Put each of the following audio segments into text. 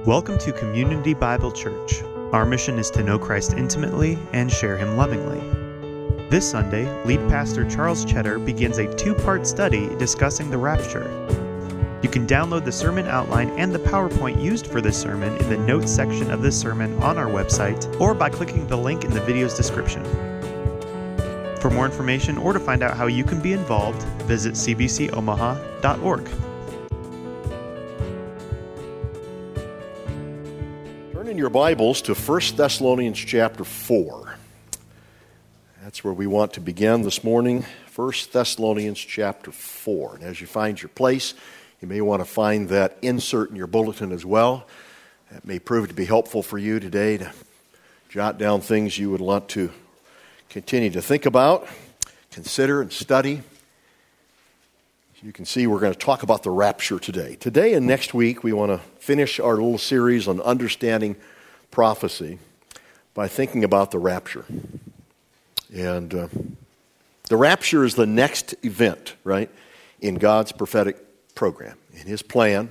Welcome to Community Bible Church. Our mission is to know Christ intimately and share Him lovingly. This Sunday, lead pastor Charles Cheddar begins a two-part study discussing the rapture. You can download the sermon outline and the PowerPoint used for this sermon in the notes section of this sermon on our website or by clicking the link in the video's description. For more information or to find out how you can be involved, visit cbcomaha.org. Turn in your Bibles to 1 Thessalonians chapter 4. That's where we want to begin this morning, 1 Thessalonians chapter 4. And as you find your place, you may want to find that insert in your bulletin as well. That may prove to be helpful for you today to jot down things you would want to continue to think about, consider, and study. You can see we're going to talk about the rapture today. Today and next week, we want to finish our little series on understanding prophecy by thinking about the rapture. And the rapture is the next event, right, in God's prophetic program. In His plan,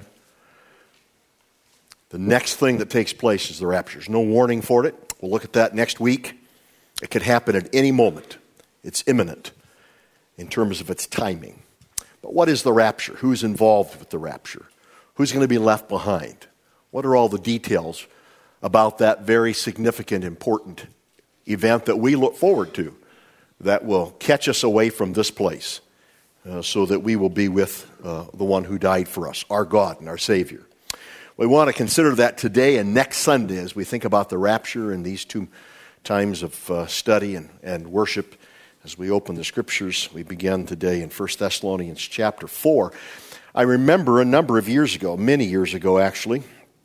the next thing that takes place is the rapture. There's no warning for it. We'll look at that next week. It could happen at any moment. It's imminent in terms of its timing. But what is the rapture? Who's involved with the rapture? Who's going to be left behind? What are all the details about that very significant, important event that we look forward to that will catch us away from this place so that we will be with the one who died for us, our God and our Savior? We want to consider that today and next Sunday as we think about the rapture and these two times of study and worship. As we open the Scriptures, we begin today in 1 Thessalonians chapter 4. I remember a number of years ago, many years ago actually,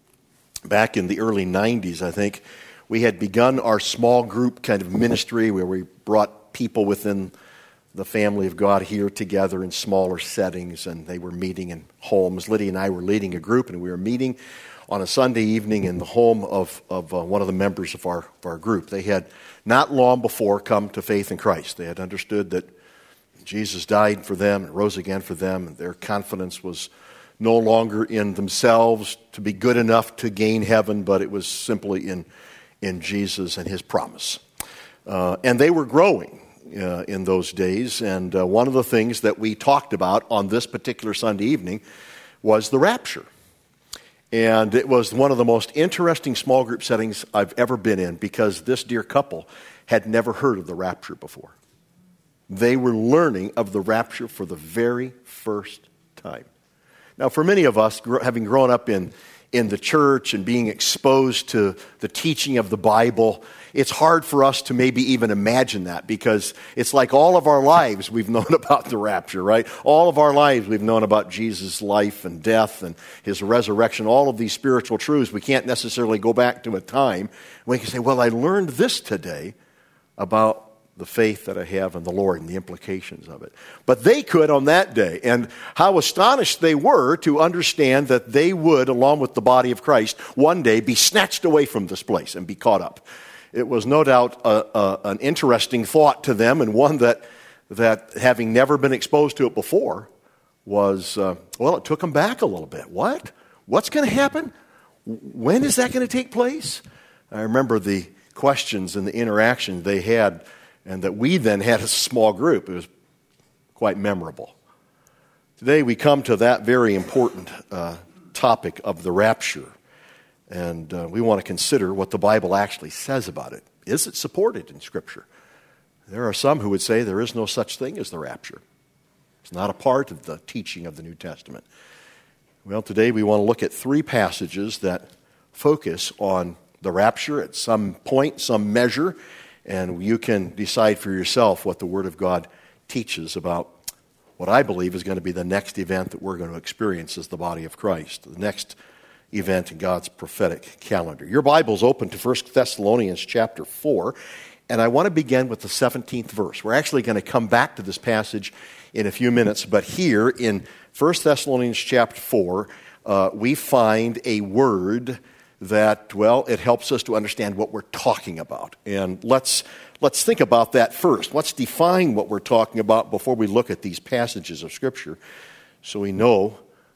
back in the early 90s, I think, we had begun our small group kind of ministry where we brought people within the family of God here together in smaller settings, and they were meeting in homes. Lydia and I were leading a group, and we were meeting on a Sunday evening in the home of one of the members of our group. They had not long before come to faith in Christ. They had understood that Jesus died for them and rose again for them, and their confidence was no longer in themselves to be good enough to gain heaven, but it was simply in Jesus and His promise. And they were growing in those days, and one of the things that we talked about on this particular Sunday evening was the rapture. And it was one of the most interesting small group settings I've ever been in because this dear couple had never heard of the rapture before. They were learning of the rapture for the very first time. Now, for many of us, having grown up in the church and being exposed to the teaching of the Bible, it's hard for us to maybe even imagine that because it's like all of our lives we've known about the rapture, right? All of our lives we've known about Jesus' life and death and His resurrection, all of these spiritual truths. We can't necessarily go back to a time when we can say, well, I learned this today about the faith that I have in the Lord and the implications of it. But they could on that day. And how astonished they were to understand that they would, along with the body of Christ, one day be snatched away from this place and be caught up. It was no doubt an interesting thought to them, and one that having never been exposed to it before was, it took them back a little bit. What? What's going to happen? When is that going to take place? I remember the questions and the interaction they had and that we then had as a small group. It was quite memorable. Today we come to that very important topic of the rapture. And we want to consider what the Bible actually says about it. Is it supported in Scripture? There are some who would say there is no such thing as the rapture. It's not a part of the teaching of the New Testament. Well, today we want to look at three passages that focus on the rapture at some point, some measure, and you can decide for yourself what the Word of God teaches about what I believe is going to be the next event that we're going to experience as the body of Christ, the next event in God's prophetic calendar. Your Bible's open to 1 Thessalonians chapter 4, and I want to begin with the 17th verse. We're actually going to come back to this passage in a few minutes, but here in 1 Thessalonians chapter 4, we find a word that, it helps us to understand what we're talking about. And let's think about that first. Let's define what we're talking about before we look at these passages of Scripture so we know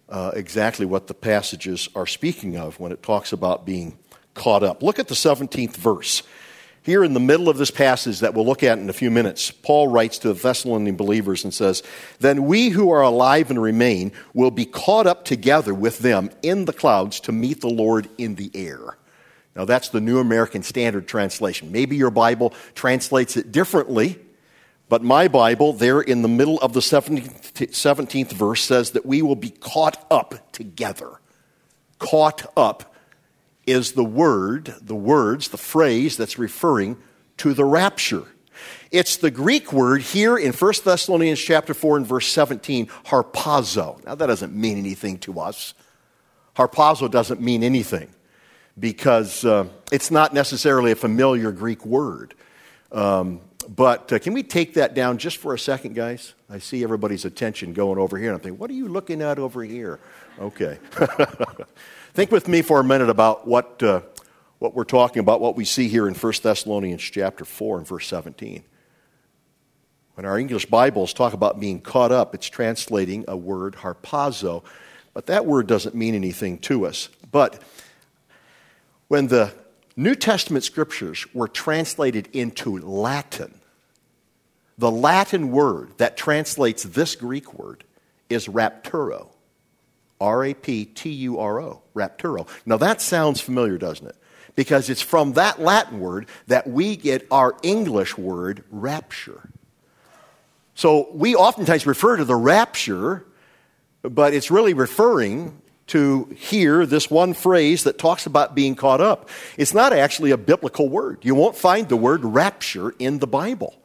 exactly what the passages are speaking of when it talks about being caught up. Look at the 17th verse. Here in the middle of this passage that we'll look at in a few minutes, Paul writes to the Thessalonian believers and says, "Then we who are alive and remain will be caught up together with them in the clouds to meet the Lord in the air." Now that's the New American Standard Translation. Maybe your Bible translates it differently, but my Bible there in the middle of the 17th verse says that we will be caught up together. Caught up is the phrase that's referring to the rapture. It's the Greek word here in 1 Thessalonians chapter 4 and verse 17, harpazo. Now that doesn't mean anything to us. Harpazo doesn't mean anything because it's not necessarily a familiar Greek word. But can we take that down just for a second, guys? I see everybody's attention going over here, and I'm thinking, what are you looking at over here? Okay. Think with me for a minute about what we're talking about, what we see here in 1 Thessalonians chapter 4 and verse 17. When our English Bibles talk about being caught up, it's translating a word, harpazo, but that word doesn't mean anything to us. But when the New Testament scriptures were translated into Latin, the Latin word that translates this Greek word is rapturo. R-A-P-T-U-R-O, rapturo. Now that sounds familiar, doesn't it? Because it's from that Latin word that we get our English word rapture. So we oftentimes refer to the rapture, but it's really referring to here this one phrase that talks about being caught up. It's not actually a biblical word. You won't find the word rapture in the Bible.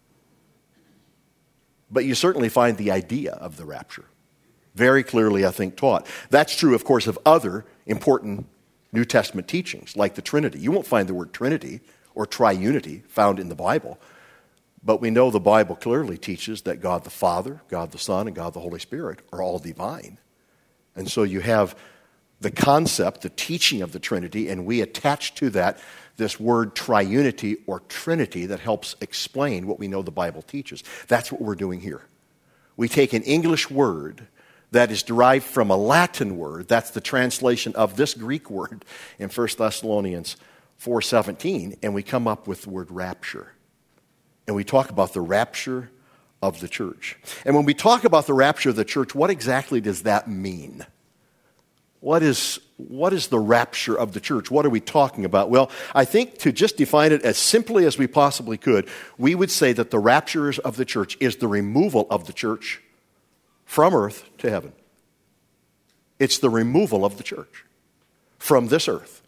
But you certainly find the idea of the rapture. Very clearly, I think, taught. That's true, of course, of other important New Testament teachings, like the Trinity. You won't find the word Trinity or triunity found in the Bible, but we know the Bible clearly teaches that God the Father, God the Son, and God the Holy Spirit are all divine. And so you have the concept, the teaching of the Trinity, and we attach to that this word triunity or Trinity that helps explain what we know the Bible teaches. That's what we're doing here. We take an English word that is derived from a Latin word. That's the translation of this Greek word in 1 Thessalonians 4:17, and we come up with the word rapture. And we talk about the rapture of the church. And when we talk about the rapture of the church, what exactly does that mean? What is the rapture of the church? What are we talking about? Well, I think to just define it as simply as we possibly could, we would say that the rapture of the church is the removal of the church from earth to heaven. It's the removal of the church from this earth.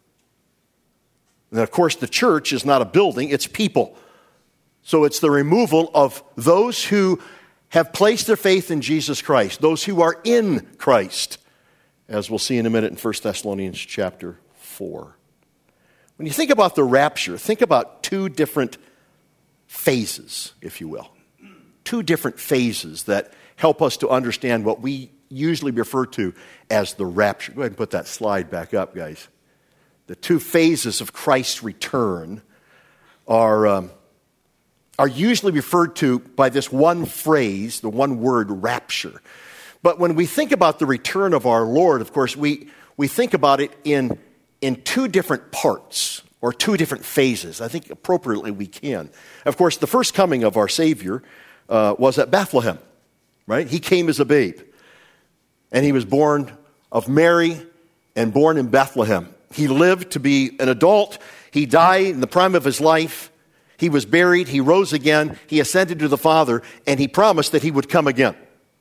And of course, the church is not a building, it's people. So it's the removal of those who have placed their faith in Jesus Christ, those who are in Christ, as we'll see in a minute in 1 Thessalonians chapter 4. When you think about the rapture, think about two different phases, if you will. Two different phases that help us to understand what we usually refer to as the rapture. Go ahead and put that slide back up, guys. The two phases of Christ's return are usually referred to by this one phrase, the one word, rapture. But when we think about the return of our Lord, of course, we think about it in two different parts or two different phases. I think appropriately we can. Of course, the first coming of our Savior was at Bethlehem. Right? He came as a babe, and he was born of Mary and born in Bethlehem. He lived to be an adult. He died in the prime of his life. He was buried. He rose again. He ascended to the Father, and he promised that he would come again.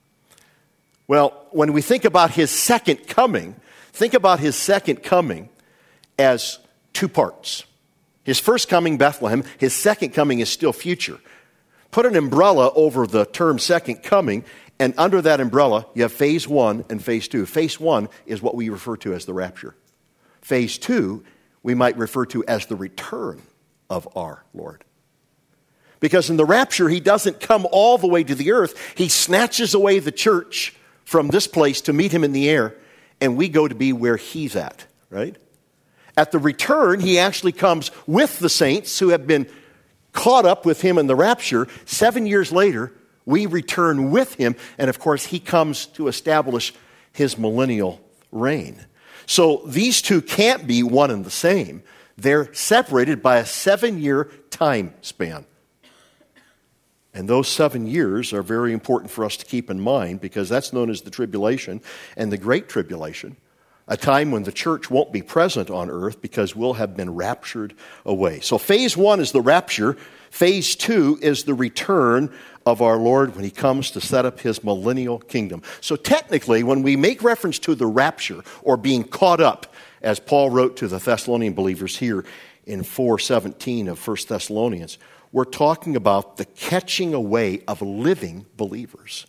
Well, when we think about his second coming, think about his second coming as two parts. His first coming, Bethlehem. His second coming is still future. Put an umbrella over the term second coming, and under that umbrella, you have phase 1 and phase 2. Phase 1 is what we refer to as the rapture. Phase 2, we might refer to as the return of our Lord. Because in the rapture, he doesn't come all the way to the earth. He snatches away the church from this place to meet him in the air, and we go to be where he's at, right? At the return, he actually comes with the saints who have been caught up with him in the rapture. 7 years later, we return with him. And of course, he comes to establish his millennial reign. So these two can't be one and the same. They're separated by a 7-year time span. And those 7 years are very important for us to keep in mind, because that's known as the tribulation and the Great Tribulation, a time when the church won't be present on earth because we'll have been raptured away. So phase 1 is the rapture. Phase 2 is the return of our Lord when he comes to set up his millennial kingdom. So technically, when we make reference to the rapture or being caught up, as Paul wrote to the Thessalonian believers here in 4:17 of 1 Thessalonians, we're talking about the catching away of living believers.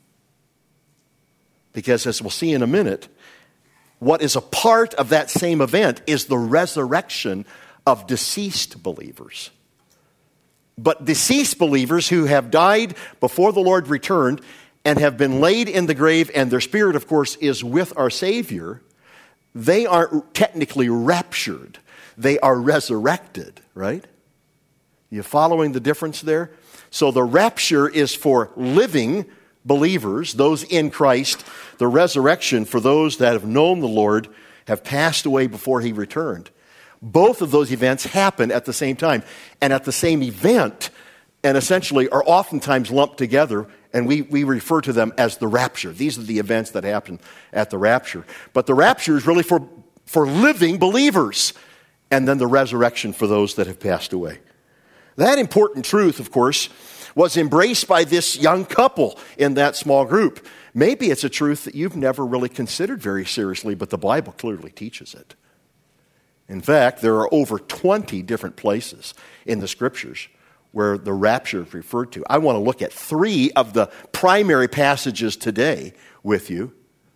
Because as we'll see in a minute, what is a part of that same event is the resurrection of deceased believers. But deceased believers who have died before the Lord returned and have been laid in the grave, and their spirit, of course, is with our Savior, they aren't technically raptured. They are resurrected, right? You following the difference there? So the rapture is for living believers, those in Christ. The resurrection for those that have known the Lord, have passed away before he returned. Both of those events happen at the same time and at the same event, and essentially are oftentimes lumped together, and we refer to them as the rapture. These are the events that happen at the rapture. But the rapture is really for living believers, and then the resurrection for those that have passed away. That important truth, of course, was embraced by this young couple in that small group. Maybe it's a truth that you've never really considered very seriously, but the Bible clearly teaches it. In fact, there are over 20 different places in the Scriptures where the rapture is referred to. I want to look at 3 of the primary passages today with you,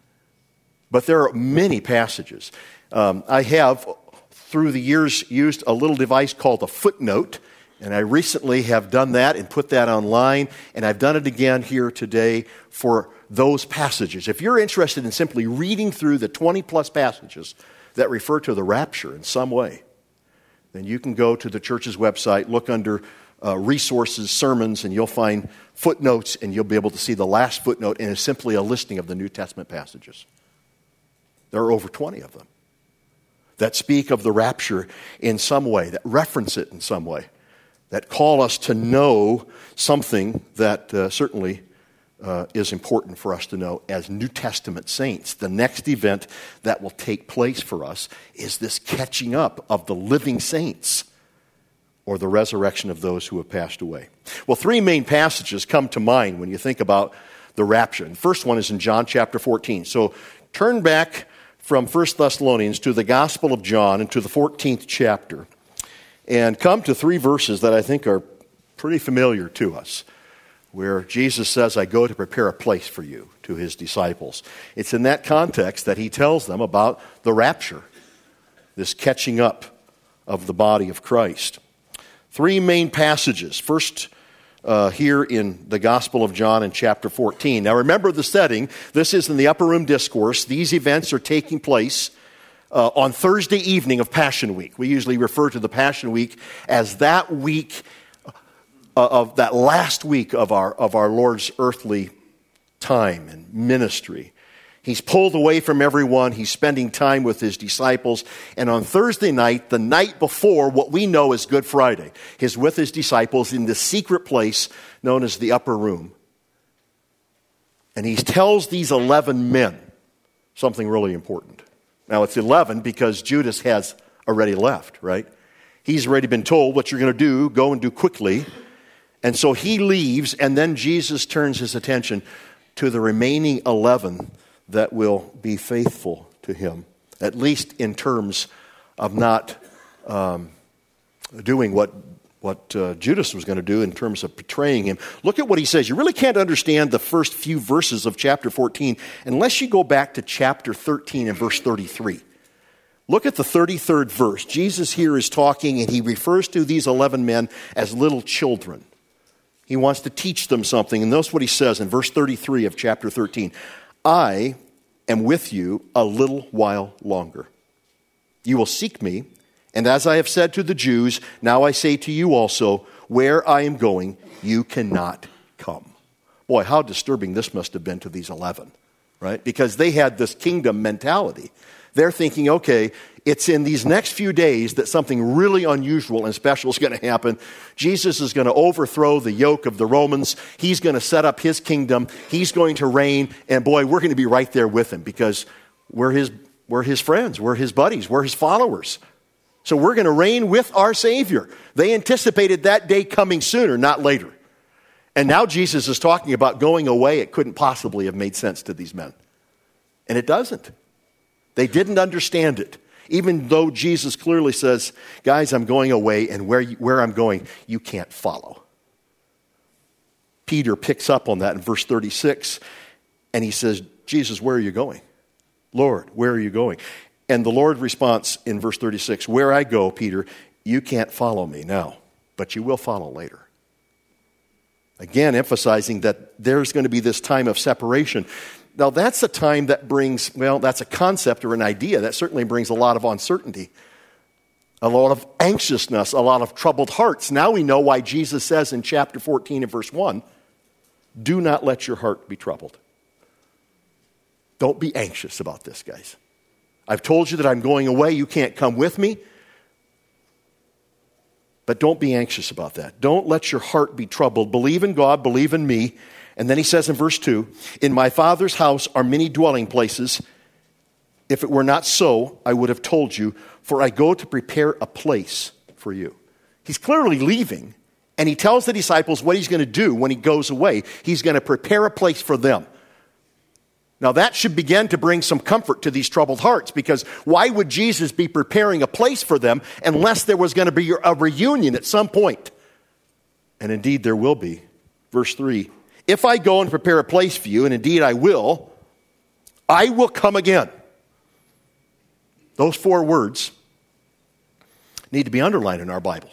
but there are many passages. I have, through the years, used a little device called a footnote, and I recently have done that and put that online, and I've done it again here today for those passages. If you're interested in simply reading through the 20-plus passages that refer to the rapture in some way, then you can go to the church's website, look under resources, sermons, and you'll find footnotes, and you'll be able to see the last footnote, and it's simply a listing of the New Testament passages. There are over 20 of them that speak of the rapture in some way, that reference it in some way, that call us to know something that certainly is important for us to know as New Testament saints. The next event that will take place for us is this catching up of the living saints, or the resurrection of those who have passed away. Well, 3 main passages come to mind when you think about the rapture. And the first one is in John chapter 14. So turn back from 1 Thessalonians to the Gospel of John and to the 14th chapter, and come to 3 verses that I think are pretty familiar to us, where Jesus says, I go to prepare a place for you, to his disciples. It's in that context that he tells them about the rapture, this catching up of the body of Christ. 3 main passages. First, here in the Gospel of John in chapter 14. Now remember the setting. This is in the Upper Room Discourse. These events are taking place on Thursday evening of Passion Week. We usually refer to the Passion Week as that week of that last week of our Lord's earthly time and ministry. He's pulled away from everyone. He's spending time with his disciples. And on Thursday night, the night before what we know as Good Friday, he's with his disciples in the secret place known as the Upper Room. And he tells these 11 men something really important. Now, it's 11 because Judas has already left, right? He's already been told what you're going to do, go and do quickly. And so he leaves, and then Jesus turns his attention to the remaining 11 that will be faithful to him, at least in terms of not doing what Judas was going to do in terms of betraying him. Look at what he says. You really can't understand the first few verses of chapter 14 unless you go back to chapter 13 and verse 33. Look at the 33rd verse. Jesus here is talking, and he refers to these 11 men as little children. He wants to teach them something, and notice what he says in verse 33 of chapter 13. I am with you a little while longer. You will seek me, and as I have said to the Jews, now I say to you also, where I am going, you cannot come. Boy, how disturbing this must have been to these 11. right? Because they had this kingdom mentality. They're thinking, okay, it's in these next few days that something really unusual and special is going to happen. Jesus is going to overthrow the yoke of the Romans. He's going to set up his kingdom. He's going to reign. And boy, we're going to be right there with him because we're his friends. We're his buddies. We're his followers. So we're going to reign with our Savior. They anticipated that day coming sooner, not later. And now Jesus is talking about going away. It couldn't possibly have made sense to these men. And it doesn't. They didn't understand it. Even though Jesus clearly says, guys, I'm going away, and where I'm going, you can't follow. Peter picks up on that in verse 36, and he says, Jesus, where are you going? Lord, where are you going? And the Lord responds in verse 36, where I go, Peter, you can't follow me now, but you will follow later. Again, emphasizing that there's going to be this time of separation. Now, that's a time that brings, that's a concept or an idea that certainly brings a lot of uncertainty, a lot of anxiousness, a lot of troubled hearts. Now we know why Jesus says in chapter 14 and verse 1, do not let your heart be troubled. Don't be anxious about this, guys. I've told you that I'm going away. You can't come with me. But don't be anxious about that. Don't let your heart be troubled. Believe in God, believe in me. And then he says in verse 2, in my Father's house are many dwelling places. If it were not so, I would have told you, for I go to prepare a place for you. He's clearly leaving, and he tells the disciples what he's going to do when he goes away. He's going to prepare a place for them. Now that should begin to bring some comfort to these troubled hearts, because why would Jesus be preparing a place for them unless there was going to be a reunion at some point? And indeed there will be. Verse 3, if I go and prepare a place for you, and indeed I will come again. Those 4 words need to be underlined in our Bible.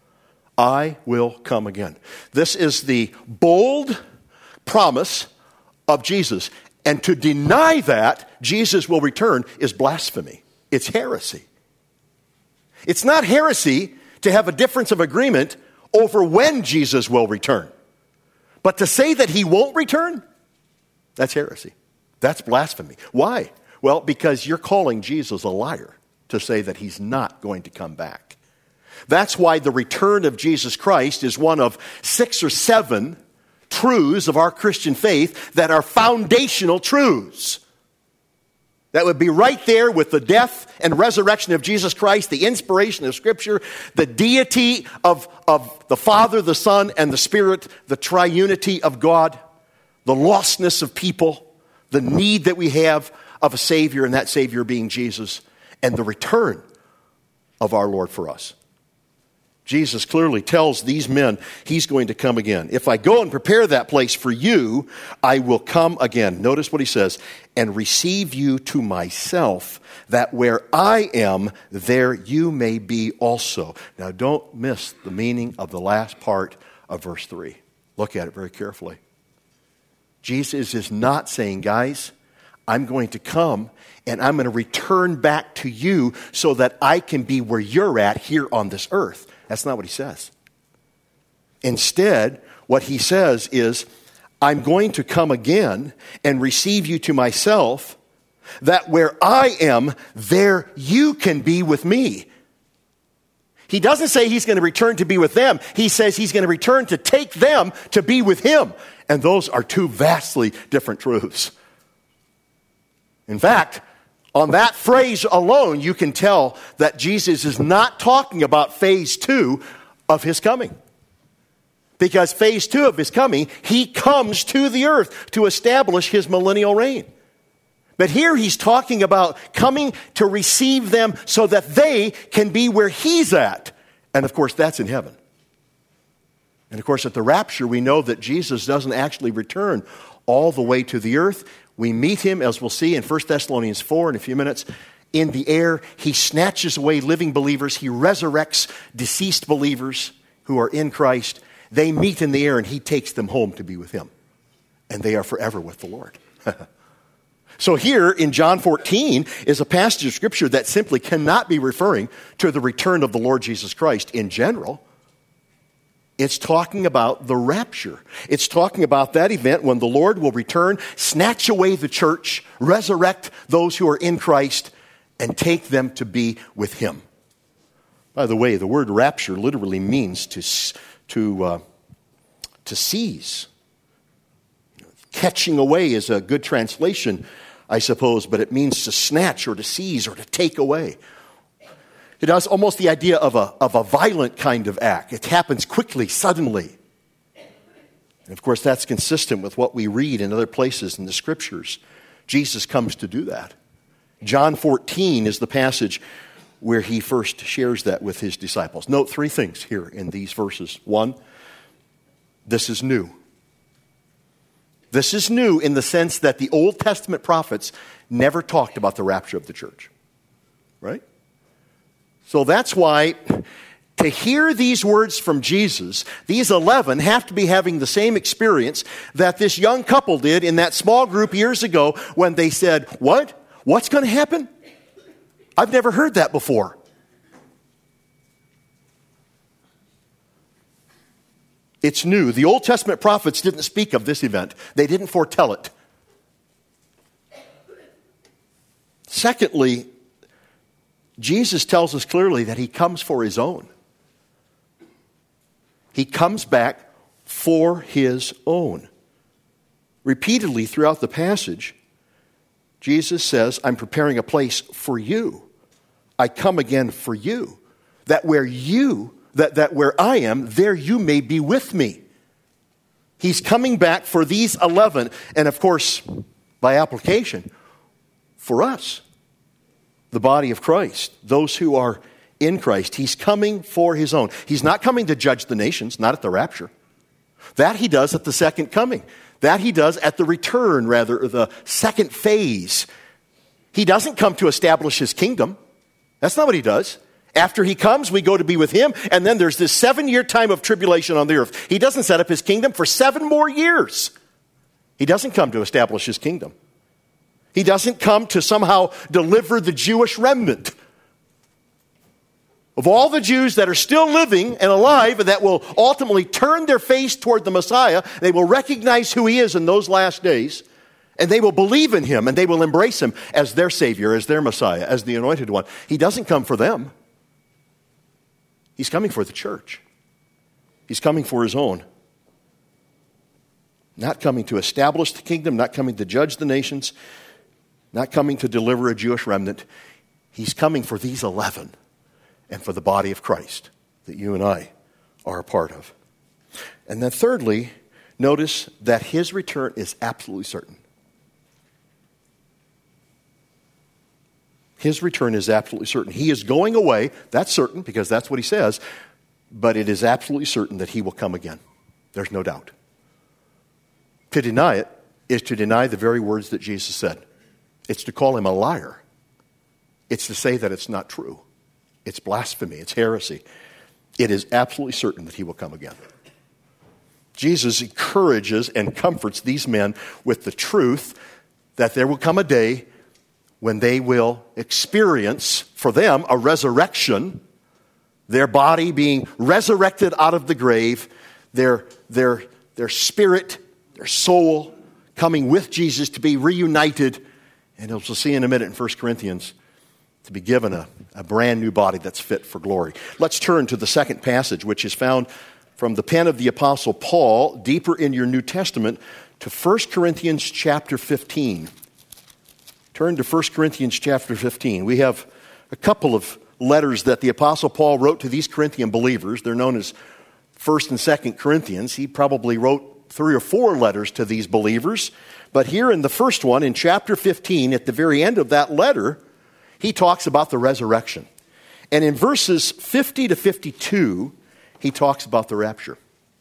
I will come again. This is the bold promise of Jesus. And to deny that Jesus will return is blasphemy. It's heresy. It's not heresy to have a difference of agreement over when Jesus will return. But to say that he won't return, that's heresy. That's blasphemy. Why? Well, because you're calling Jesus a liar to say that he's not going to come back. That's why the return of Jesus Christ is one of 6 or 7 truths of our Christian faith that are foundational truths. That would be right there with the death and resurrection of Jesus Christ, the inspiration of Scripture, the deity of the Father, the Son, and the Spirit, the triunity of God, the lostness of people, the need that we have of a Savior, and that Savior being Jesus, and the return of our Lord for us. Jesus clearly tells these men he's going to come again. If I go and prepare that place for you, I will come again. Notice what he says, and receive you to myself, that where I am, there you may be also. Now don't miss the meaning of the last part of verse 3. Look at it very carefully. Jesus is not saying, guys, I'm going to come and I'm going to return back to you so that I can be where you're at here on this earth. That's not what he says. Instead, what he says is, I'm going to come again and receive you to myself, that where I am, there you can be with me. He doesn't say he's going to return to be with them. He says he's going to return to take them to be with him. And those are 2 vastly different truths. In fact, on that phrase alone, you can tell that Jesus is not talking about phase 2 of his coming. Because phase 2 of his coming, he comes to the earth to establish his millennial reign. But here he's talking about coming to receive them so that they can be where he's at. And of course, that's in heaven. And of course, at the rapture, we know that Jesus doesn't actually return all the way to the earth. We meet him, as we'll see in 1 Thessalonians 4 in a few minutes, in the air. He snatches away living believers. He resurrects deceased believers who are in Christ. They meet in the air, and he takes them home to be with him. And they are forever with the Lord. So here in John 14 is a passage of Scripture that simply cannot be referring to the return of the Lord Jesus Christ in general. It's talking about the rapture. It's talking about that event when the Lord will return, snatch away the church, resurrect those who are in Christ, and take them to be with Him. By the way, the word rapture literally means to seize. Catching away is a good translation, I suppose, but it means to snatch or to seize or to take away. It has almost the idea of a violent kind of act. It happens quickly, suddenly. And of course, that's consistent with what we read in other places in the Scriptures. Jesus comes to do that. John 14 is the passage where He first shares that with His disciples. Note three things here in these verses. One, this is new. This is new in the sense that the Old Testament prophets never talked about the rapture of the church. Right? So that's why to hear these words from Jesus, these 11 have to be having the same experience that this young couple did in that small group years ago when they said, "What? What's going to happen? I've never heard that before." It's new. The Old Testament prophets didn't speak of this event. They didn't foretell it. Secondly, Jesus tells us clearly that He comes for His own. He comes back for His own. Repeatedly throughout the passage, Jesus says, "I'm preparing a place for you. I come again for you, that where I am, there you may be with me." He's coming back for these 11, and of course, by application, for us, the body of Christ, those who are in Christ. He's coming for His own. He's not coming to judge the nations, not at the rapture. That He does at the second coming. That He does at the return, rather, or the second phase. He doesn't come to establish His kingdom. That's not what He does. After He comes, we go to be with Him, and then there's this 7-year time of tribulation on the earth. He doesn't set up His kingdom for 7 more years. He doesn't come to establish His kingdom. He doesn't come to somehow deliver the Jewish remnant. Of all the Jews that are still living and alive and that will ultimately turn their face toward the Messiah, they will recognize who He is in those last days, and they will believe in Him, and they will embrace Him as their Savior, as their Messiah, as the Anointed One. He doesn't come for them. He's coming for the church. He's coming for His own. Not coming to establish the kingdom, not coming to judge the nations, not coming to deliver a Jewish remnant. He's coming for these 11 and for the body of Christ that you and I are a part of. And then thirdly, notice that His return is absolutely certain. His return is absolutely certain. He is going away. That's certain because that's what He says. But it is absolutely certain that He will come again. There's no doubt. To deny it is to deny the very words that Jesus said. It's to call Him a liar. It's to say that it's not true. It's blasphemy. It's heresy. It is absolutely certain that He will come again. Jesus encourages and comforts these men with the truth that there will come a day when they will experience, for them, a resurrection, their body being resurrected out of the grave, their spirit, their soul coming with Jesus to be reunited, and as we'll see in a minute in 1 Corinthians, to be given a brand new body that's fit for glory. Let's turn to the second passage, which is found from the pen of the Apostle Paul, deeper in your New Testament, to 1 Corinthians chapter 15. Turn to 1 Corinthians chapter 15. We have a couple of letters that the Apostle Paul wrote to these Corinthian believers. They're known as 1st and 2nd Corinthians. He probably wrote 3 or 4 letters to these believers. But here in the first one, in chapter 15, at the very end of that letter, he talks about the resurrection. And in verses 50 to 52, he talks about the rapture.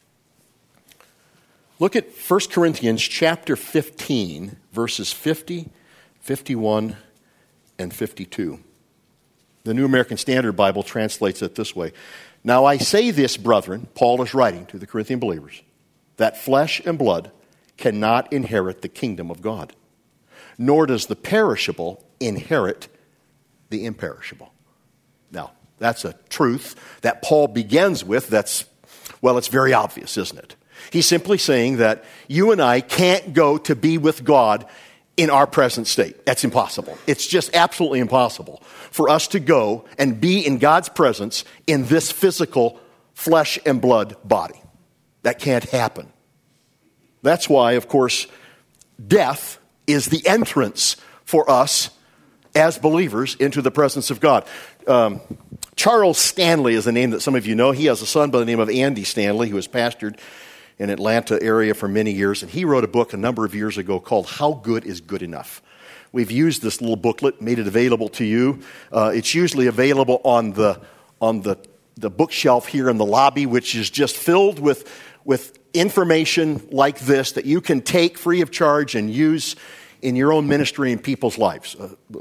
Look at 1 Corinthians chapter 15, verses 50, 51, and 52. The New American Standard Bible translates it this way. "Now I say this, brethren," Paul is writing to the Corinthian believers, "that flesh and blood cannot inherit the kingdom of God, nor does the perishable inherit the imperishable." Now, that's a truth that Paul begins with that's Well, it's very obvious, isn't it? He's simply saying that you and I can't go to be with God in our present state. That's impossible. It's just absolutely impossible for us to go and be in God's presence in this physical flesh and blood body. That can't happen. That's why, of course, death is the entrance for us as believers into the presence of God. Charles Stanley is a name that some of you know. He has a son by the name of Andy Stanley who has pastored in Atlanta area for many years, and he wrote a book a number of years ago called How Good is Good Enough. We've used this little booklet, made it available to you. It's usually available on the bookshelf here in the lobby, which is just filled with information like this that you can take free of charge and use in your own ministry and people's lives,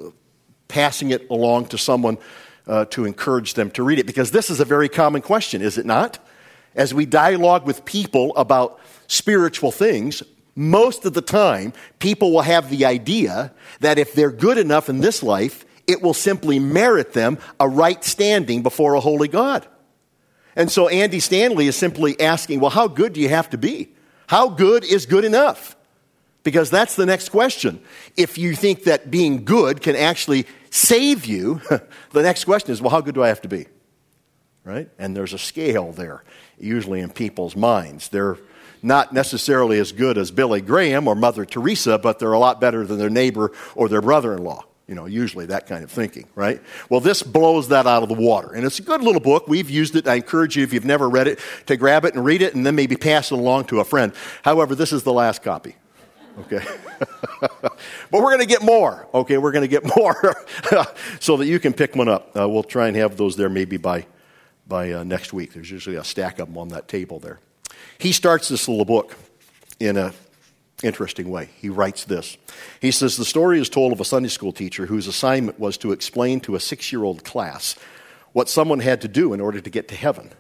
passing it along to someone to encourage them to read it, because this is a very common question, is it not? As we dialogue with people about spiritual things, most of the time, people will have the idea that if they're good enough in this life, it will simply merit them a right standing before a holy God. And so Andy Stanley is simply asking, well, how good do you have to be? How good is good enough? Because that's the next question. If you think that being good can actually save you, the next question is, well, how good do I have to be? Right? And there's a scale there, usually in people's minds. They're not necessarily as good as Billy Graham or Mother Teresa, but they're a lot better than their neighbor or their brother-in-law. You know, usually that kind of thinking, right? Well, this blows that out of the water. And it's a good little book. We've used it. I encourage you, if you've never read it, to grab it and read it and then maybe pass it along to a friend. However, this is the last copy. Okay? But we're going to get more. Okay, we're going to get more so that you can pick one up. We'll try and have those there maybe by next week. There's usually a stack of them on that table there. He starts this little book in an interesting way. He writes this. He says, the story is told of a Sunday school teacher whose assignment was to explain to a 6-year-old class what someone had to do in order to get to heaven.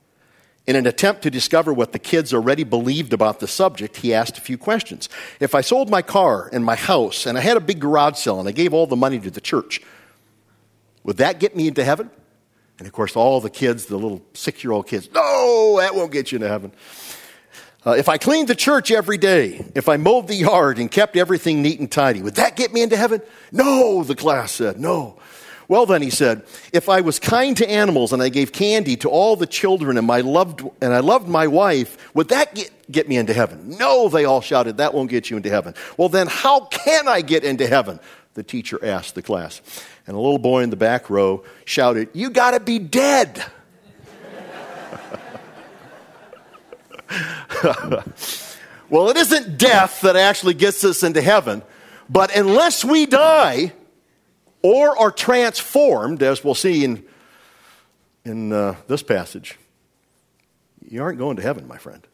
In an attempt to discover what the kids already believed about the subject, he asked a few questions. If I sold my car and my house and I had a big garage sale and I gave all the money to the church, would that get me into heaven? And, of course, all the kids, the little 6-year-old kids, no, that won't get you into heaven. If I cleaned the church every day, if I mowed the yard and kept everything neat and tidy, would that get me into heaven? No, the class said, no. Well, then, he said, if I was kind to animals and I gave candy to all the children and I loved my wife, would that get me into heaven? No, they all shouted, that won't get you into heaven. Well, then how can I get into heaven? The teacher asked the class. And a little boy in the back row shouted, you got to be dead. Well, it isn't death that actually gets us into heaven, but unless we die or are transformed, as we'll see in this passage, you aren't going to heaven, my friend.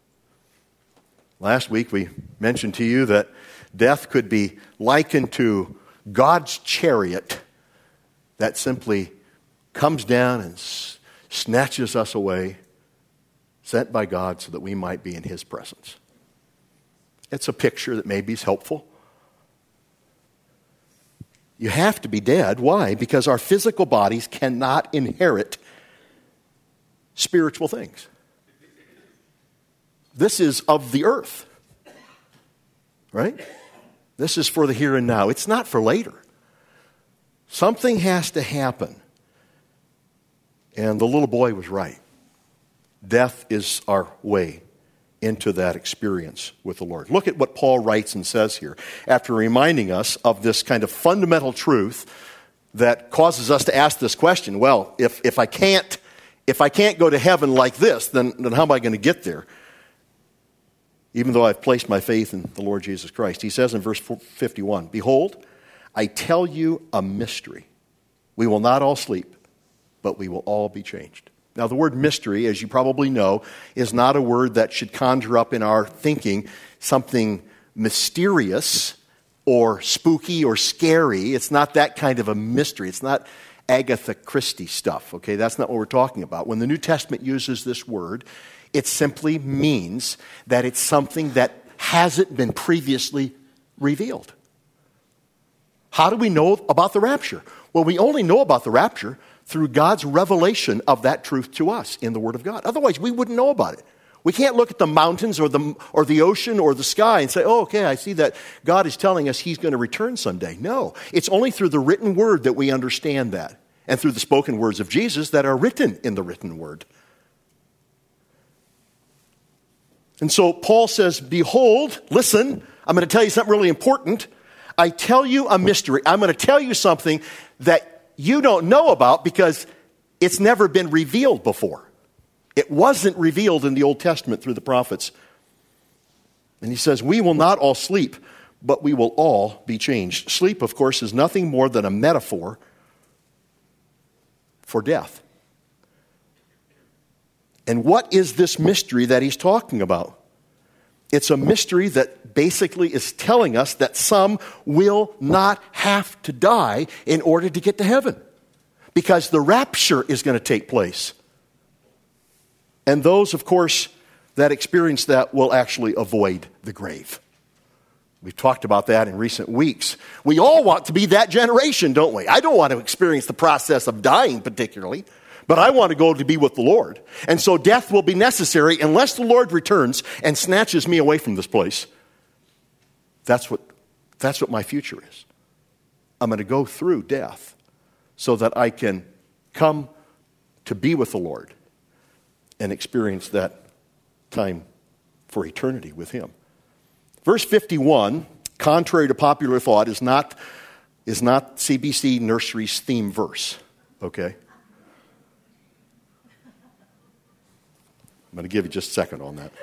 Last week we mentioned to you that death could be likened to God's chariot that simply comes down and snatches us away, sent by God so that we might be in His presence. It's a picture that maybe is helpful. You have to be dead. Why? Because our physical bodies cannot inherit spiritual things. This is of the earth, right? This is for the here and now. It's not for later. Something has to happen. And the little boy was right. Death is our way into that experience with the Lord. Look at what Paul writes and says here. After reminding us of this kind of fundamental truth that causes us to ask this question, well, if I can't go to heaven like this, then how am I going to get there? Even though I've placed my faith in the Lord Jesus Christ. He says in verse 51, behold, I tell you a mystery. We will not all sleep, but we will all be changed. Now, the word mystery, as you probably know, is not a word that should conjure up in our thinking something mysterious or spooky or scary. It's not that kind of a mystery. It's not Agatha Christie stuff, okay? That's not what we're talking about. When the New Testament uses this word, it simply means that it's something that hasn't been previously revealed. How do we know about the rapture? Well, we only know about the rapture through God's revelation of that truth to us in the Word of God. Otherwise, we wouldn't know about it. We can't look at the mountains or the ocean or the sky and say, oh, okay, I see that God is telling us he's going to return someday. No, it's only through the written word that we understand that, and through the spoken words of Jesus that are written in the written word. And so Paul says, behold, listen, I'm going to tell you something really important. I tell you a mystery. I'm going to tell you something that you don't know about because it's never been revealed before. It wasn't revealed in the Old Testament through the prophets. And he says, we will not all sleep, but we will all be changed. Sleep, of course, is nothing more than a metaphor for death. And what is this mystery that he's talking about? It's a mystery that basically is telling us that some will not have to die in order to get to heaven, because the rapture is going to take place. And those, of course, that experience that will actually avoid the grave. We've talked about that in recent weeks. We all want to be that generation, don't we? I don't want to experience the process of dying particularly, but I want to go to be with the Lord. And so death will be necessary unless the Lord returns and snatches me away from this place. That's what my future is. I'm going to go through death so that I can come to be with the Lord and experience that time for eternity with him. Verse 51, contrary to popular thought, is not CBC Nursery's theme verse, okay? I'm going to give you just a second on that.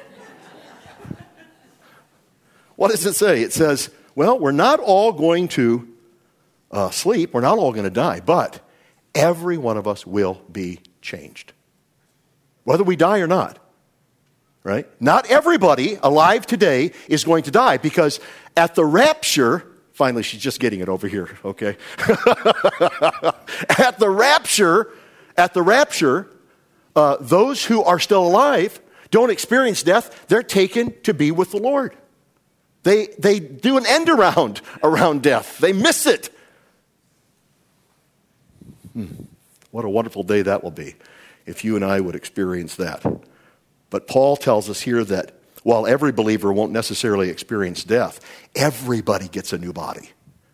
What does it say? It says, well, we're not all going to sleep, we're not all going to die, but every one of us will be changed. Whether we die or not, right? Not everybody alive today is going to die, because at the rapture, finally she's just getting it over here, okay? At the rapture, those who are still alive don't experience death. They're taken to be with the Lord. They do an end around death. They miss it. What a wonderful day that will be if you and I would experience that. But Paul tells us here that while every believer won't necessarily experience death, everybody gets a new body.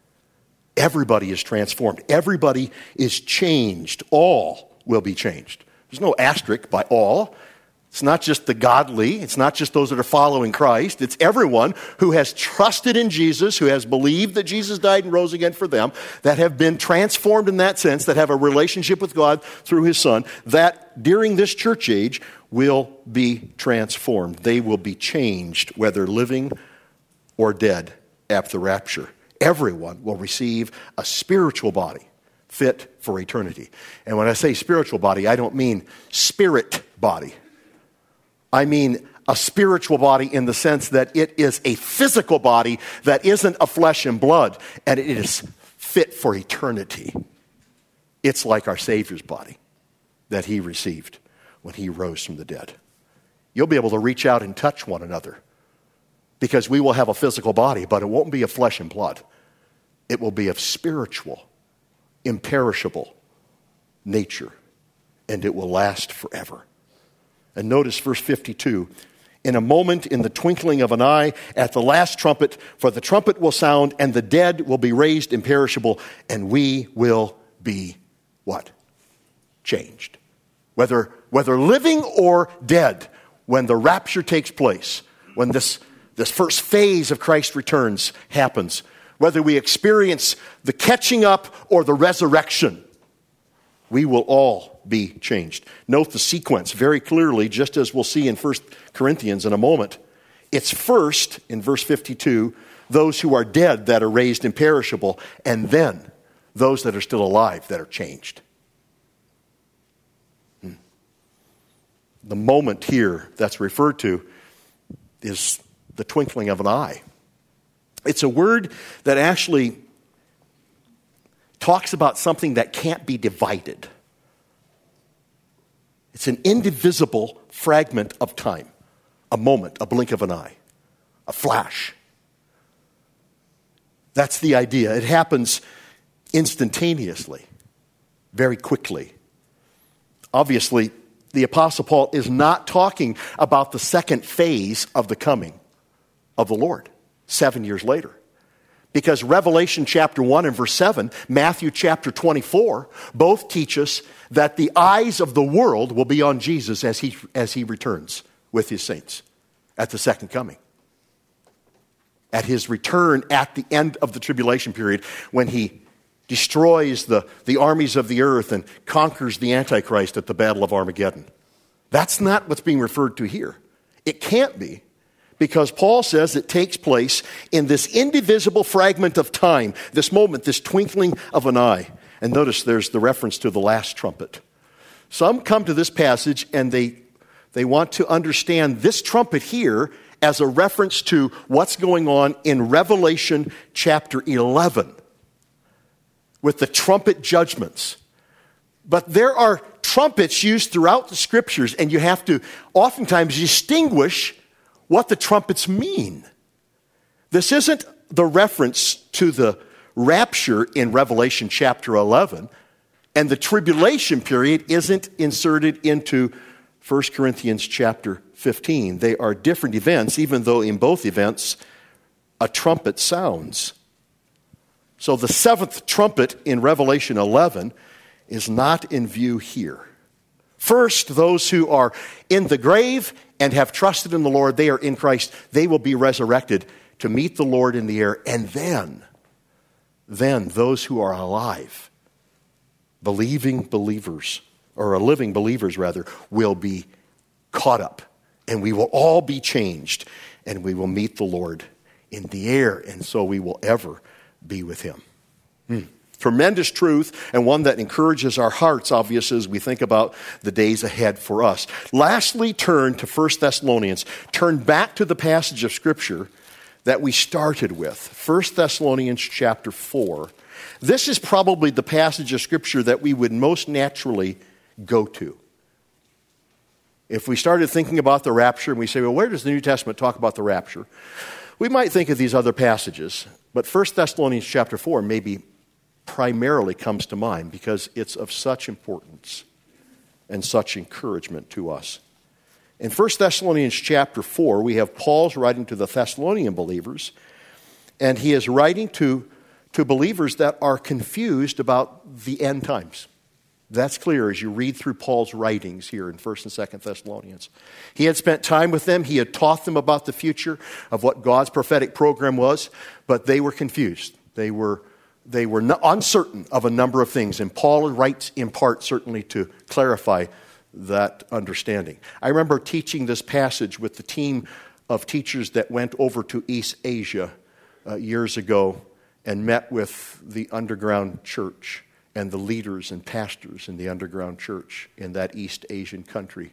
Everybody is transformed. Everybody is changed. All will be changed. There's no asterisk by all. It's not just the godly. It's not just those that are following Christ. It's everyone who has trusted in Jesus, who has believed that Jesus died and rose again for them, that have been transformed in that sense, that have a relationship with God through his Son, that during this church age will be transformed. They will be changed, whether living or dead, after the rapture. Everyone will receive a spiritual body fit for eternity. And when I say spiritual body, I don't mean spirit body. I mean a spiritual body in the sense that it is a physical body that isn't a flesh and blood, and it is fit for eternity. It's like our Savior's body that he received when he rose from the dead. You'll be able to reach out and touch one another because we will have a physical body, but it won't be of flesh and blood. It will be of spiritual, imperishable nature, and it will last forever. And notice verse 52, in a moment, in the twinkling of an eye, at the last trumpet, for the trumpet will sound, and the dead will be raised imperishable, and we will be what? Changed. Whether living or dead, when the rapture takes place, when this first phase of Christ's returns happens, whether we experience the catching up or the resurrection, we will all be changed. Note the sequence very clearly, just as we'll see in 1 Corinthians in a moment. It's first, in verse 52, those who are dead that are raised imperishable, and then those that are still alive that are changed. The moment here that's referred to is the twinkling of an eye. It's a word that actually talks about something that can't be divided. It's an indivisible fragment of time, a moment, a blink of an eye, a flash. That's the idea. It happens instantaneously, very quickly. Obviously, the Apostle Paul is not talking about the second phase of the coming of the Lord 7 years later. Because Revelation chapter 1 and verse 7, Matthew chapter 24, both teach us that the eyes of the world will be on Jesus as he returns with his saints at the second coming. At his return at the end of the tribulation period, when he destroys the armies of the earth and conquers the Antichrist at the Battle of Armageddon. That's not what's being referred to here. It can't be, because Paul says it takes place in this indivisible fragment of time, this moment, this twinkling of an eye. And notice there's the reference to the last trumpet. Some come to this passage and they want to understand this trumpet here as a reference to what's going on in Revelation chapter 11 with the trumpet judgments. But there are trumpets used throughout the scriptures, and you have to oftentimes distinguish what the trumpets mean. This isn't the reference to the rapture in Revelation chapter 11, and the tribulation period isn't inserted into 1 Corinthians chapter 15. They are different events, even though in both events a trumpet sounds. So the seventh trumpet in Revelation 11 is not in view here. First, those who are in the grave and have trusted in the Lord, they are in Christ, they will be resurrected to meet the Lord in the air. And then those who are alive, living believers, will be caught up. And we will all be changed. And we will meet the Lord in the air. And so we will ever be with him. Tremendous truth, and one that encourages our hearts, obviously, as we think about the days ahead for us. Lastly, turn to 1 Thessalonians. Turn back to the passage of Scripture that we started with. 1 Thessalonians chapter 4. This is probably the passage of Scripture that we would most naturally go to. If we started thinking about the rapture and we say, well, where does the New Testament talk about the rapture? We might think of these other passages, but 1 Thessalonians chapter 4 maybe primarily comes to mind because it's of such importance and such encouragement to us. In 1 Thessalonians chapter 4, we have Paul's writing to the Thessalonian believers, and he is writing to believers that are confused about the end times. That's clear as you read through Paul's writings here in 1st and 2nd Thessalonians. He had spent time with them. He had taught them about the future of what God's prophetic program was, but they were confused. They were uncertain of a number of things, and Paul writes in part certainly to clarify that understanding. I remember teaching this passage with the team of teachers that went over to East Asia years ago and met with the underground church and the leaders and pastors in the underground church in that East Asian country.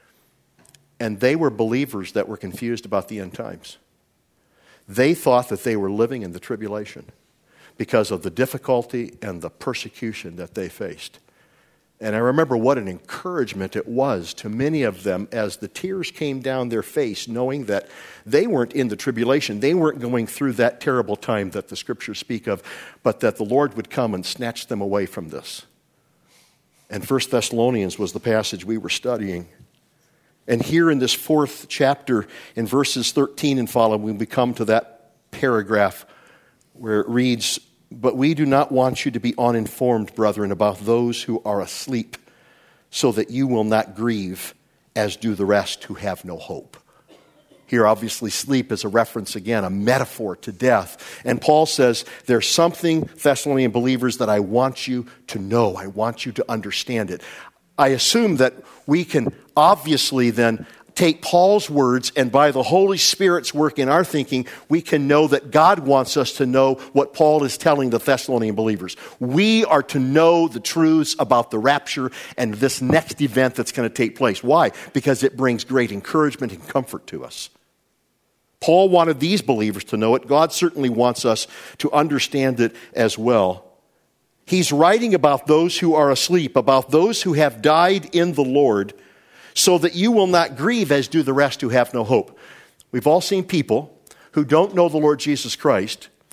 And they were believers that were confused about the end times. They thought that they were living in the tribulation because of the difficulty and the persecution that they faced. And I remember what an encouragement it was to many of them as the tears came down their face, knowing that they weren't in the tribulation. They weren't going through that terrible time that the Scriptures speak of, but that the Lord would come and snatch them away from this. And 1 Thessalonians was the passage we were studying. And here in this 4th chapter, in verses 13 and following, we come to that paragraph where it reads, "But we do not want you to be uninformed, brethren, about those who are asleep, so that you will not grieve, as do the rest who have no hope." Here, obviously, sleep is a reference, again, a metaphor to death. And Paul says, there's something, Thessalonian believers, that I want you to know. I want you to understand it. I assume that we can obviously then take Paul's words, and by the Holy Spirit's work in our thinking, we can know that God wants us to know what Paul is telling the Thessalonian believers. We are to know the truths about the rapture and this next event that's going to take place. Why? Because it brings great encouragement and comfort to us. Paul wanted these believers to know it. God certainly wants us to understand it as well. He's writing about those who are asleep, about those who have died in the Lord, so that you will not grieve as do the rest who have no hope. We've all seen people who don't know the Lord Jesus Christ.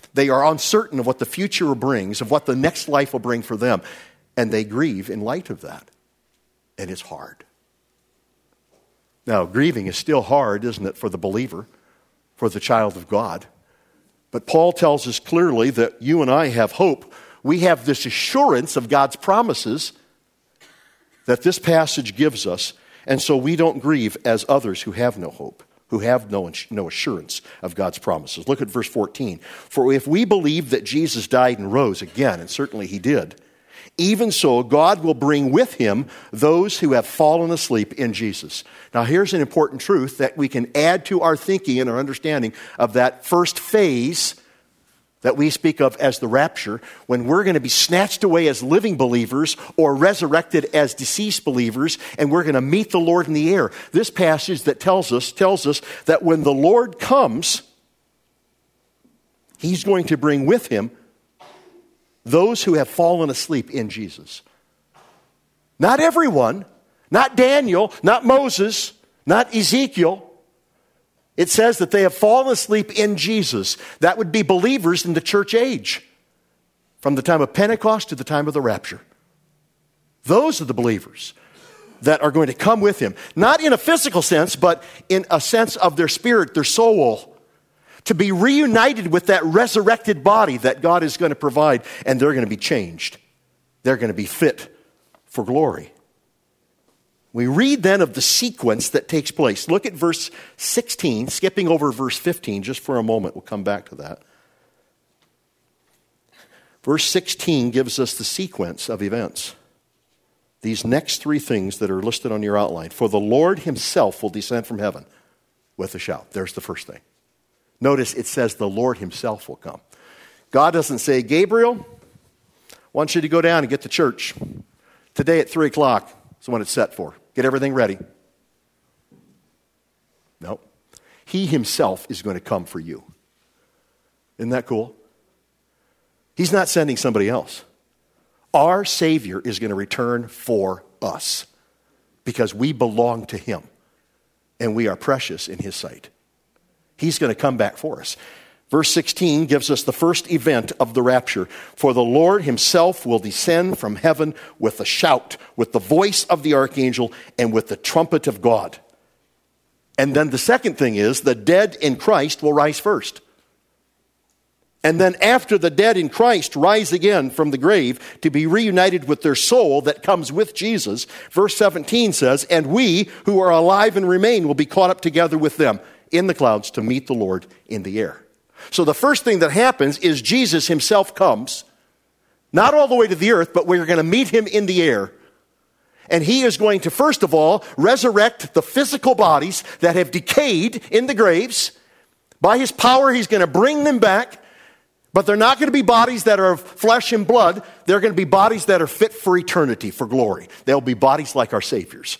They are uncertain of what the future brings, of what the next life will bring for them. And they grieve in light of that. And it's hard. Now, grieving is still hard, isn't it, for the believer, for the child of God. But Paul tells us clearly that you and I have hope. We have this assurance of God's promises that this passage gives us. And so we don't grieve as others who have no hope, who have no assurance of God's promises. Look at verse 14. For if we believe that Jesus died and rose again, and certainly he did, even so God will bring with him those who have fallen asleep in Jesus. Now here's an important truth that we can add to our thinking and our understanding of that first phase that we speak of as the rapture, when we're going to be snatched away as living believers or resurrected as deceased believers, and we're going to meet the Lord in the air. This passage that tells us that when the Lord comes, he's going to bring with him those who have fallen asleep in Jesus. Not everyone, not Daniel, not Moses, not Ezekiel. It says that they have fallen asleep in Jesus. That would be believers in the church age, from the time of Pentecost to the time of the rapture. Those are the believers that are going to come with him. Not in a physical sense, but in a sense of their spirit, their soul, to be reunited with that resurrected body that God is going to provide, and they're going to be changed. They're going to be fit for glory. We read then of the sequence that takes place. Look at verse 16, skipping over verse 15 just for a moment. We'll come back to that. Verse 16 gives us the sequence of events. These next three things that are listed on your outline. For the Lord himself will descend from heaven with a shout. There's the first thing. Notice it says the Lord himself will come. God doesn't say, Gabriel, I want you to go down and get to church. Today at 3 o'clock is when it's set for. Get everything ready. No. He himself is going to come for you. Isn't that cool? He's not sending somebody else. Our Savior is going to return for us because we belong to him and we are precious in his sight. He's going to come back for us. Verse 16 gives us the first event of the rapture. For the Lord himself will descend from heaven with a shout, with the voice of the archangel, and with the trumpet of God. And then the second thing is the dead in Christ will rise first. And then after the dead in Christ rise again from the grave to be reunited with their soul that comes with Jesus, verse 17 says, and we who are alive and remain will be caught up together with them in the clouds to meet the Lord in the air. So the first thing that happens is Jesus himself comes, not all the way to the earth, but we're going to meet him in the air. And he is going to, first of all, resurrect the physical bodies that have decayed in the graves. By his power, he's going to bring them back. But they're not going to be bodies that are of flesh and blood. They're going to be bodies that are fit for eternity, for glory. They'll be bodies like our Savior's.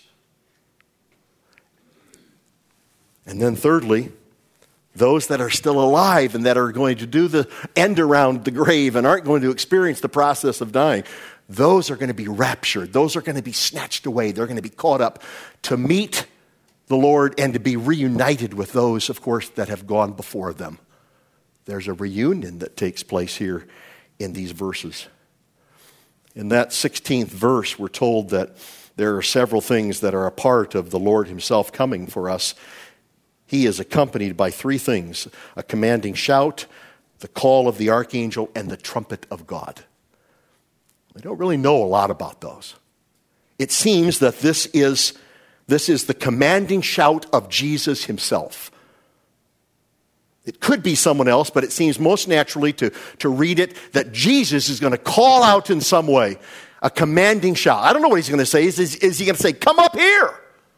And then thirdly, those that are still alive and that are going to do the end around the grave and aren't going to experience the process of dying, those are going to be raptured. Those are going to be snatched away. They're going to be caught up to meet the Lord and to be reunited with those, of course, that have gone before them. There's a reunion that takes place here in these verses. In that 16th verse, we're told that there are several things that are a part of the Lord himself coming for us. He is accompanied by three things: a commanding shout, the call of the archangel, and the trumpet of God. We don't really know a lot about those. It seems that this is the commanding shout of Jesus himself. It could be someone else, but it seems most naturally to read it that Jesus is going to call out in some way, a commanding shout. I don't know what he's going to say. Is he going to say, come up here?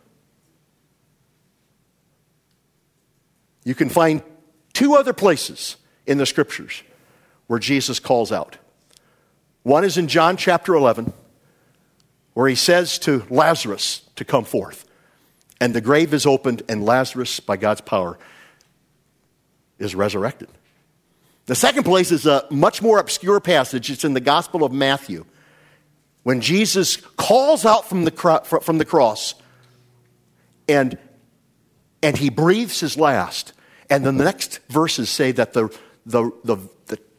You can find two other places in the scriptures where Jesus calls out. One is in John chapter 11, where he says to Lazarus to come forth. And the grave is opened, and Lazarus, by God's power, is resurrected. The second place is a much more obscure passage. It's in the Gospel of Matthew, when Jesus calls out from the cross, and he breathes his last. And the next verses say that the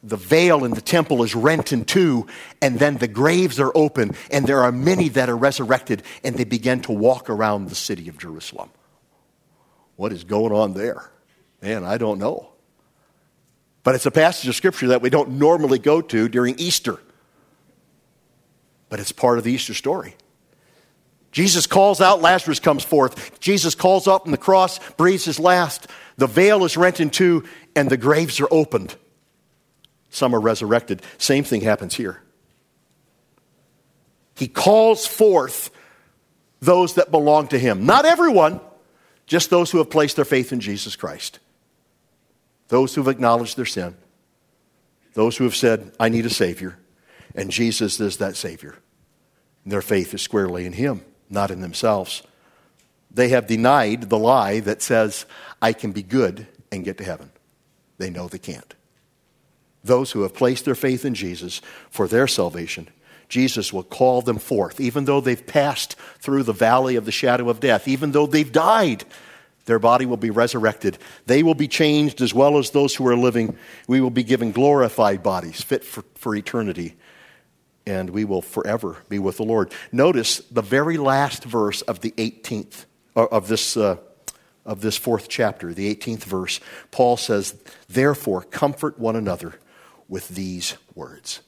the veil in the temple is rent in two, and then the graves are open, and there are many that are resurrected, and they begin to walk around the city of Jerusalem. What is going on there? Man, I don't know. But it's a passage of Scripture that we don't normally go to during Easter. But it's part of the Easter story. Jesus calls out, Lazarus comes forth. Jesus calls up on the cross, breathes his last. The veil is rent in two, and the graves are opened. Some are resurrected. Same thing happens here. He calls forth those that belong to him. Not everyone, just those who have placed their faith in Jesus Christ. Those who have acknowledged their sin. Those who have said, I need a Savior. And Jesus is that Savior. And their faith is squarely in him, not in themselves. They have denied the lie that says, I can be good and get to heaven. They know they can't. Those who have placed their faith in Jesus for their salvation, Jesus will call them forth. Even though they've passed through the valley of the shadow of death, even though they've died, their body will be resurrected. They will be changed as well as those who are living. We will be given glorified bodies fit for eternity. And we will forever be with the Lord. Notice the very last verse of the 18th, of this fourth chapter, the 18th verse. Paul says, therefore, comfort one another with these words.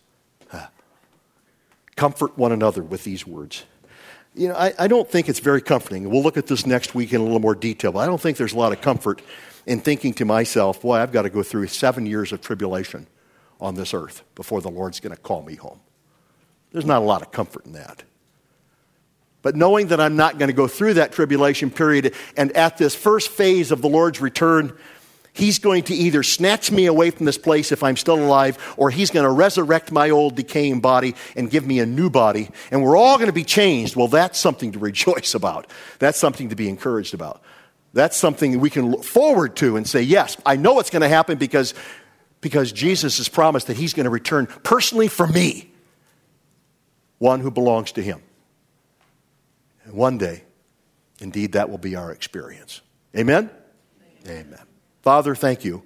Comfort one another with these words. You know, I don't think it's very comforting. We'll look at this next week in a little more detail, but I don't think there's a lot of comfort in thinking to myself, boy, I've got to go through 7 years of tribulation on this earth before the Lord's going to call me home. There's not a lot of comfort in that. But knowing that I'm not going to go through that tribulation period, and at this first phase of the Lord's return, he's going to either snatch me away from this place if I'm still alive, or he's going to resurrect my old decaying body and give me a new body, and we're all going to be changed. Well, that's something to rejoice about. That's something to be encouraged about. That's something we can look forward to and say, yes, I know it's going to happen because Jesus has promised that he's going to return personally for me, one who belongs to him. And one day, indeed, that will be our experience. Amen? Amen. Father, thank you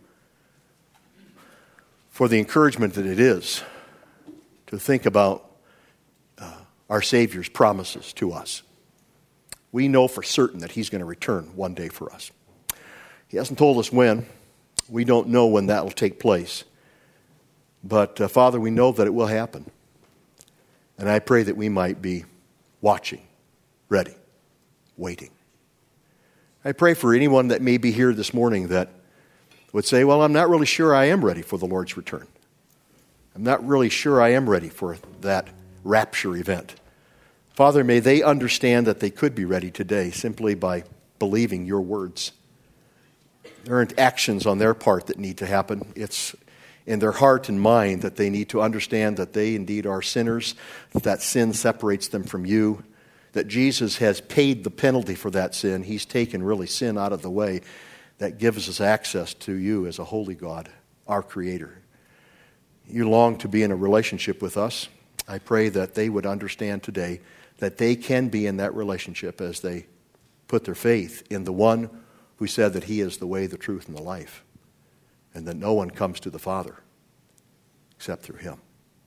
for the encouragement that it is to think about our Savior's promises to us. We know for certain that he's going to return one day for us. He hasn't told us when. We don't know when that will take place. But, Father, we know that it will happen. And I pray that we might be watching, ready, waiting. I pray for anyone that may be here this morning that would say, well, I'm not really sure I am ready for the Lord's return. I'm not really sure I am ready for that rapture event. Father, may they understand that they could be ready today simply by believing your words. There aren't actions on their part that need to happen. It's in their heart and mind that they need to understand that they indeed are sinners, that sin separates them from you, that Jesus has paid the penalty for that sin. He's taken really sin out of the way. That gives us access to you as a holy God, our Creator. You long to be in a relationship with us. I pray that they would understand today that they can be in that relationship as they put their faith in the one who said that he is the way, the truth, and the life, and that no one comes to the Father except through him.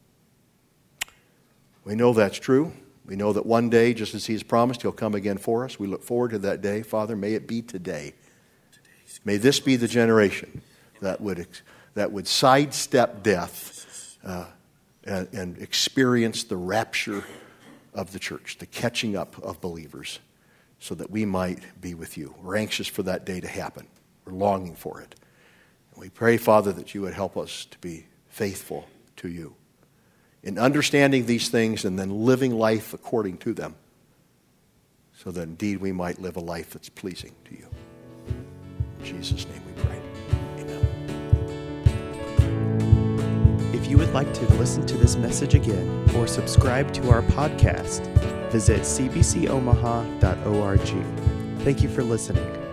We know that's true. We know that one day, just as he has promised, he'll come again for us. We look forward to that day. Father, may it be today. May this be the generation that would sidestep death and experience the rapture of the church, the catching up of believers, so that we might be with you. We're anxious for that day to happen. We're longing for it. And we pray, Father, that you would help us to be faithful to you in understanding these things and then living life according to them, so that indeed we might live a life that's pleasing to you. In Jesus' name we pray. Amen. If you would like to listen to this message again or subscribe to our podcast, visit cbcomaha.org. Thank you for listening.